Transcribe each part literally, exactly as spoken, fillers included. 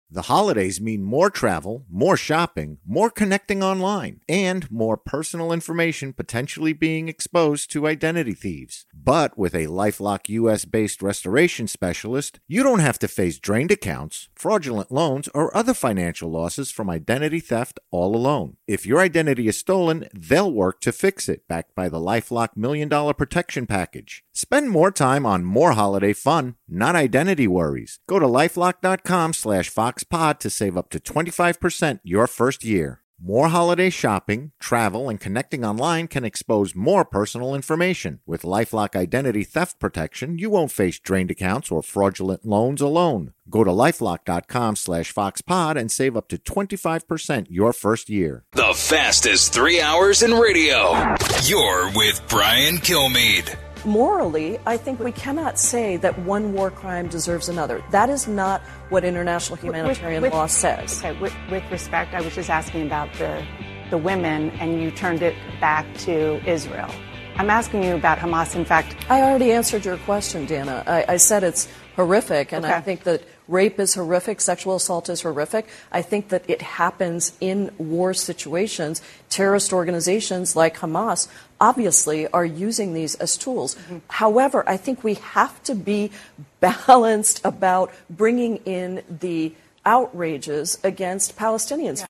The holidays mean more travel, more shopping, more connecting online, and more personal information potentially being exposed to identity thieves. But with a LifeLock U S-based restoration specialist, you don't have to face drained accounts, fraudulent loans, or other financial losses from identity theft all alone. If your identity is stolen, they'll work to fix it, backed by the LifeLock Million Dollar Protection Package. Spend more time on more holiday fun, not identity worries. Go to LifeLock.com slash FoxPod to save up to twenty-five percent your first year. More holiday shopping, travel, and connecting online can expose more personal information. With LifeLock Identity Theft Protection, you won't face drained accounts or fraudulent loans alone. Go to LifeLock.com slash FoxPod and save up to twenty-five percent your first year. The fastest three hours in radio. You're with Brian Kilmeade. Morally, I think we cannot say that one war crime deserves another. That is not what international humanitarian with, with, law says. Okay, with, with respect, I was just asking about the, the women, and you turned it back to Israel. I'm asking you about Hamas. In fact, I already answered your question, Dana. I, I said it's horrific, and okay. I think that rape is horrific, sexual assault is horrific. I think that it happens in war situations. Terrorist organizations like Hamas obviously are using these as tools. Mm-hmm. However, I think we have to be balanced about bringing in the outrages against Palestinians.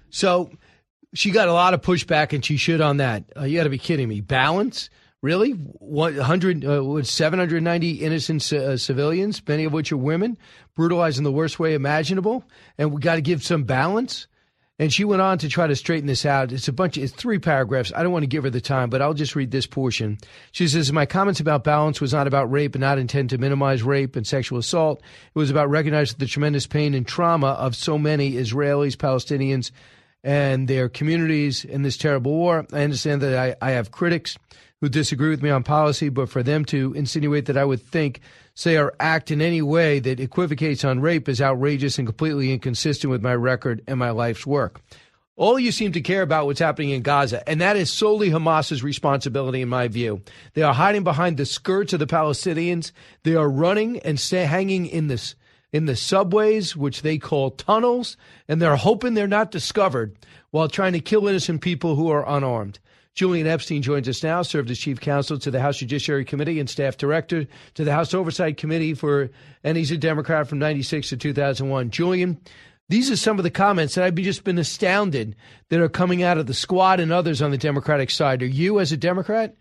So she got a lot of pushback, and she should on that. Uh, you got to be kidding me. Balance? Really? one hundred, uh, seven hundred ninety innocent uh, civilians, many of which are women, brutalized in the worst way imaginable, and we got to give some balance? And she went on to try to straighten this out. It's a bunch of, it's three paragraphs. I don't want to give her the time, but I'll just read this portion. She says, my comments about balance was not about rape and not intend to minimize rape and sexual assault. It was about recognizing the tremendous pain and trauma of so many Israelis, Palestinians, and their communities in this terrible war. I understand that I, I have critics who disagree with me on policy, but for them to insinuate that I would think, say, or act in any way that equivocates on rape is outrageous and completely inconsistent with my record and my life's work. All you seem to care about what's happening in Gaza, and that is solely Hamas's responsibility, in my view. They are hiding behind the skirts of the Palestinians. They are running and stay hanging in this in the subways, which they call tunnels, and they're hoping they're not discovered while trying to kill innocent people who are unarmed. Julian Epstein joins us now, served as chief counsel to the House Judiciary Committee and staff director to the House Oversight Committee for, and he's a Democrat from ninety-six to two thousand one. Julian, these are some of the comments that I've just been astounded that are coming out of the squad and others on the Democratic side. Are you, as a Democrat?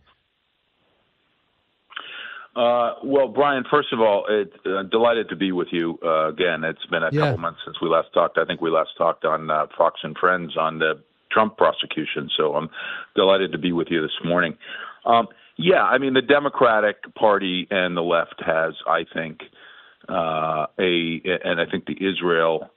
Uh, well, Brian, first of all, it, uh, delighted to be with you uh, again. It's been a yeah. couple months since we last talked. I think we last talked on uh, Fox and Friends on the Trump prosecution. So I'm delighted to be with you this morning. Um, yeah, I mean, the Democratic Party and the left has, I think, uh, a, and I think the Israel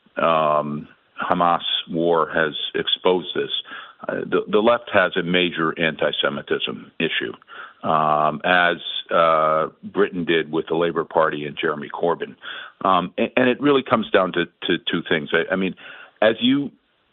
um, Hamas war has exposed this. Uh, the, the left has a major anti-Semitism issue, um, as uh, Britain did with the Labour Party and Jeremy Corbyn. Um, and, and it really comes down to, to two things. I, I mean, as you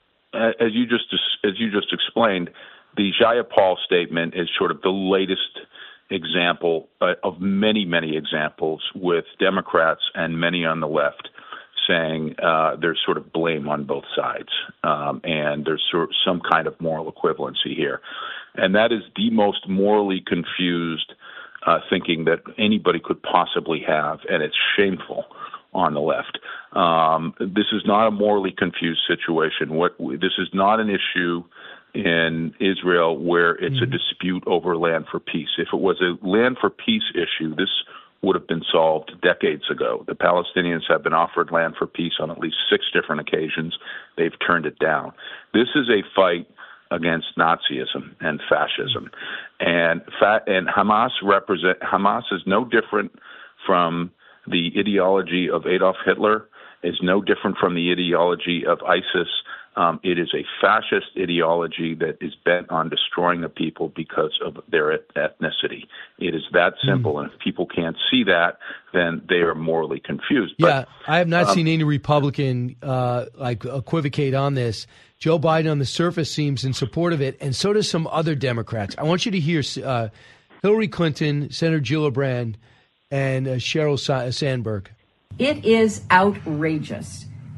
As you just as you just explained, the Jayapal statement is sort of the latest example uh, of many, many examples with Democrats and many on the left saying uh, there's sort of blame on both sides, um, and there's sort of some kind of moral equivalency here. And that is the most morally confused uh, thinking that anybody could possibly have, and it's shameful on the left. Um, this is not a morally confused situation. What this is not an issue in Israel where it's mm-hmm. a dispute over land for peace. If it was a land for peace issue, this would have been solved decades ago. The Palestinians have been offered land for peace on at least six different occasions. They've turned it down. This is a fight against Nazism and fascism, and fa- and Hamas represent Hamas is no different from the ideology of Adolf Hitler, is no different from the ideology of ISIS. Um, it is a fascist ideology that is bent on destroying a people because of their ethnicity. It is that simple, mm. and if people can't see that, then they are morally confused. Yeah, but, I have not um, seen any Republican uh, like equivocate on this. Joe Biden on the surface seems in support of it, and so does some other Democrats. I want you to hear uh, Hillary Clinton, Senator Gillibrand, and uh, Sheryl Sa- Sandberg. It is outrageous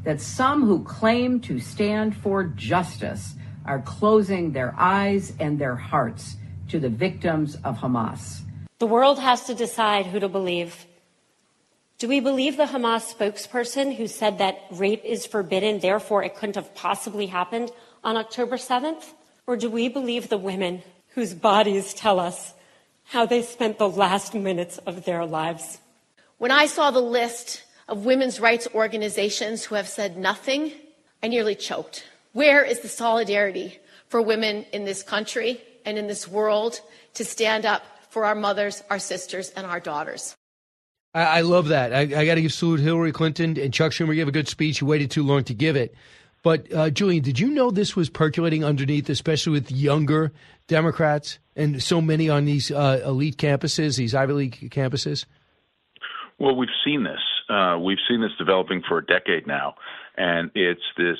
that some who claim to stand for justice are closing their eyes and their hearts to the victims of Hamas. The world has to decide who to believe. Do we believe the Hamas spokesperson who said that rape is forbidden, therefore it couldn't have possibly happened on October seventh? Or do we believe the women whose bodies tell us how they spent the last minutes of their lives? When I saw the list of women's rights organizations who have said nothing, I nearly choked. Where is the solidarity for women in this country and in this world to stand up for our mothers, our sisters, and our daughters? I, I love that. I, I got to give salute Hillary Clinton and Chuck Schumer gave a good speech. You waited too long to give it. But, uh, Julian, did you know this was percolating underneath, especially with younger Democrats and so many on these uh, elite campuses, these Ivy League campuses? Well, we've seen this. Uh, we've seen this developing for a decade now, and it's this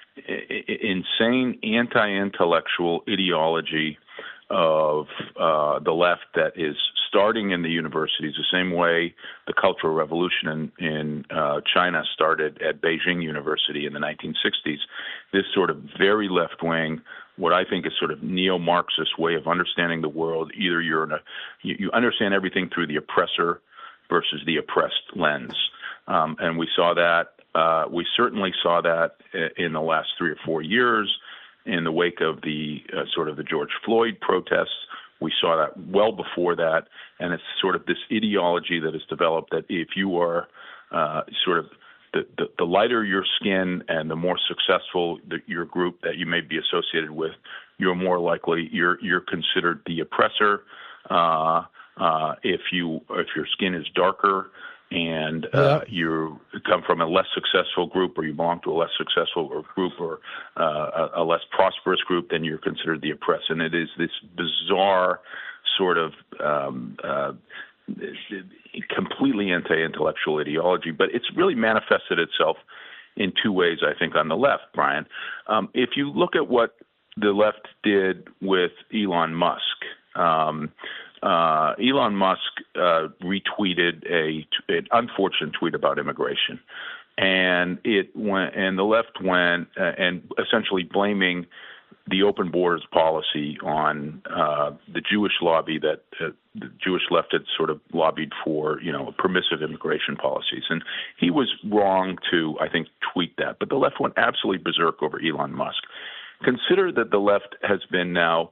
insane anti-intellectual ideology of uh, the left that is starting in the universities the same way the Cultural Revolution in, in uh, China started at Beijing University in the nineteen sixties. This sort of very left-wing, what I think is sort of neo-Marxist way of understanding the world. Either you're in a, you, you understand everything through the oppressor versus the oppressed lens. Um, and we saw that, uh, we certainly saw that in the last three or four years in the wake of the uh, sort of the George Floyd protests. We saw that well before that. And it's sort of this ideology that has developed that if you are uh, sort of the, the, the lighter your skin and the more successful the, your group that you may be associated with, you're more likely, you're, you're considered the oppressor. Uh, Uh, if you if your skin is darker and uh, yeah. you come from a less successful group, or you belong to a less successful group, or uh, a, a less prosperous group, then you're considered the oppressed. And it is this bizarre sort of um, uh, completely anti-intellectual ideology, but it's really manifested itself in two ways, I think, on the left, Brian. Um, if you look at what the left did with Elon Musk, um, Uh, Elon Musk uh, retweeted a an unfortunate tweet about immigration, and it went, and the left went uh, and essentially blaming the open borders policy on uh, the Jewish lobby that uh, the Jewish left had sort of lobbied for, you know, permissive immigration policies, and he was wrong to, I think, tweet that. But the left went absolutely berserk over Elon Musk. Consider that the left has been now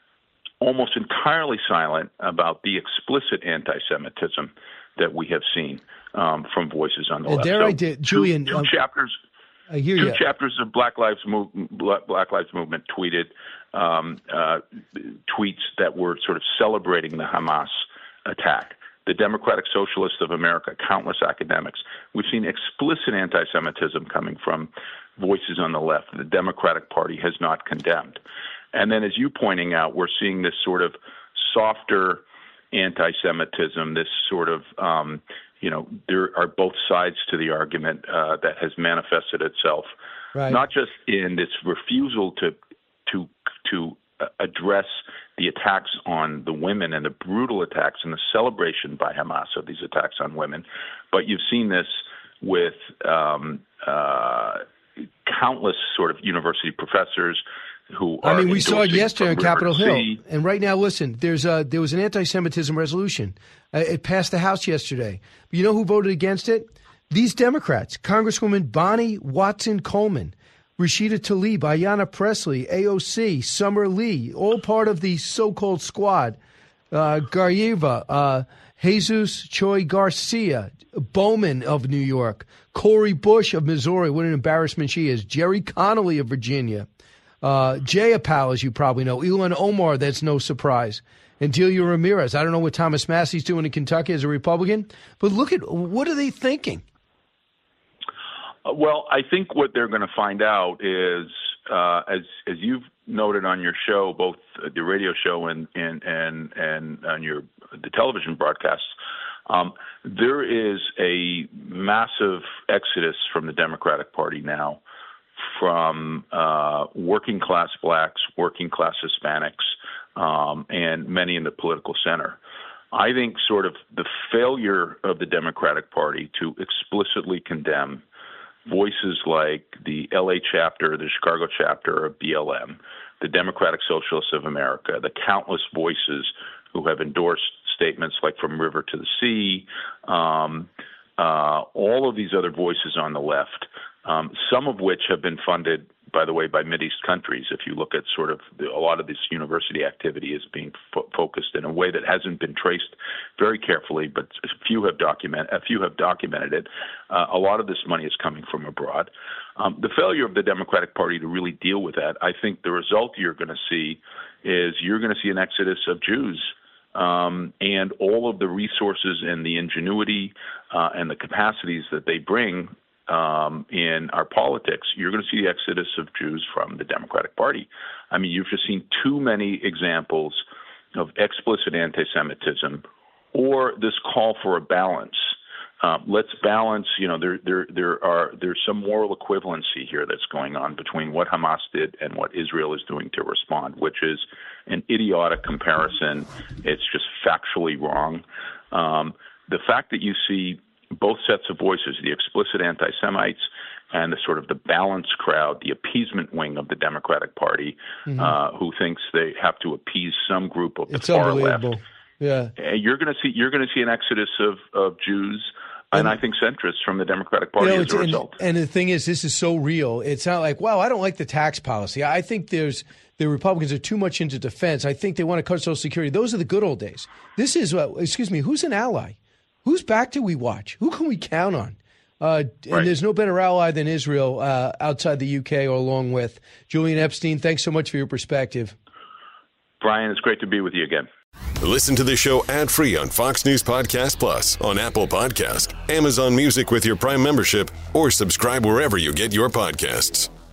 almost entirely silent about the explicit anti-Semitism that we have seen um, from voices on the and left. There so I did, Julian. Two, two um, chapters. I hear two you. chapters of Black Lives Move, Black Lives Movement tweeted um, uh, tweets that were sort of celebrating the Hamas attack. The Democratic Socialists of America, countless academics. We've seen explicit anti-Semitism coming from voices on the left that the Democratic Party has not condemned. And then, as you pointing out, we're seeing this sort of softer anti-Semitism, this sort of, um, you know, there are both sides to the argument uh, that has manifested itself, right. Not just in this refusal to to to address the attacks on the women and the brutal attacks and the celebration by Hamas of these attacks on women, but you've seen this with um, uh, countless sort of university professors. Who I mean, we saw it yesterday on Capitol Hill. C. And right now, listen, there's a, there was an anti-Semitism resolution. Uh, it passed the House yesterday. But you know who voted against it? These Democrats, Congresswoman Bonnie Watson-Coleman, Rashida Tlaib, Ayanna Pressley, A O C, Summer Lee, all part of the so-called squad. Uh, Garyieva, uh, Jesus Choi Garcia, Bowman of New York, Cori Bush of Missouri, what an embarrassment she is, Jerry Connolly of Virginia, Uh, Jayapal, as you probably know, Ilhan Omar, that's no surprise, and Delia Ramirez. I don't know what Thomas Massey's doing in Kentucky as a Republican, but look at, what are they thinking? Uh, well, I think what they're going to find out is, uh, as as you've noted on your show, both the radio show and and and, and on your the television broadcasts, um, there is a massive exodus from the Democratic Party now, from uh, working class blacks, working class Hispanics, um, and many in the political center. I think sort of the failure of the Democratic Party to explicitly condemn voices like the L A chapter, the Chicago chapter of B L M, the Democratic Socialists of America, the countless voices who have endorsed statements like From River to the Sea, um, uh, all of these other voices on the left, um, some of which have been funded, by the way, by Mideast countries. If you look at sort of the, a lot of this university activity is being fo- focused in a way that hasn't been traced very carefully, but a few have document a few have documented it. Uh, a lot of this money is coming from abroad. Um, the failure of the Democratic Party to really deal with that, I think the result you're going to see is you're going to see an exodus of Jews. Um, and all of the resources and the ingenuity uh, and the capacities that they bring um, in our politics, you're going to see the exodus of Jews from the Democratic Party. I mean, you've just seen too many examples of explicit anti-Semitism or this call for a balance. Um, let's balance, you know, there there there are there's some moral equivalency here that's going on between what Hamas did and what Israel is doing to respond, which is an idiotic comparison. It's just factually wrong. Um, the fact that you see both sets of voices, the explicit anti-Semites and the sort of the balanced crowd, the appeasement wing of the Democratic Party, mm-hmm. uh, who thinks they have to appease some group of the it's far left. Yeah, you're going to see you're going to see an exodus of, of Jews. And I think centrists from the Democratic Party you know, as a result. And, and the thing is, this is so real. It's not like, wow, I don't like the tax policy. I think there's the Republicans are too much into defense. I think they want to cut Social Security. Those are the good old days. This is, uh, excuse me, who's an ally? Whose back do we watch? Who can we count on? Uh, and right. There's no better ally than Israel uh, outside the U K or along with. Julian Epstein, thanks so much for your perspective. Brian, it's great to be with you again. Listen to the show ad-free on Fox News Podcast Plus, on Apple Podcast, Amazon Music with your Prime membership, or subscribe wherever you get your podcasts.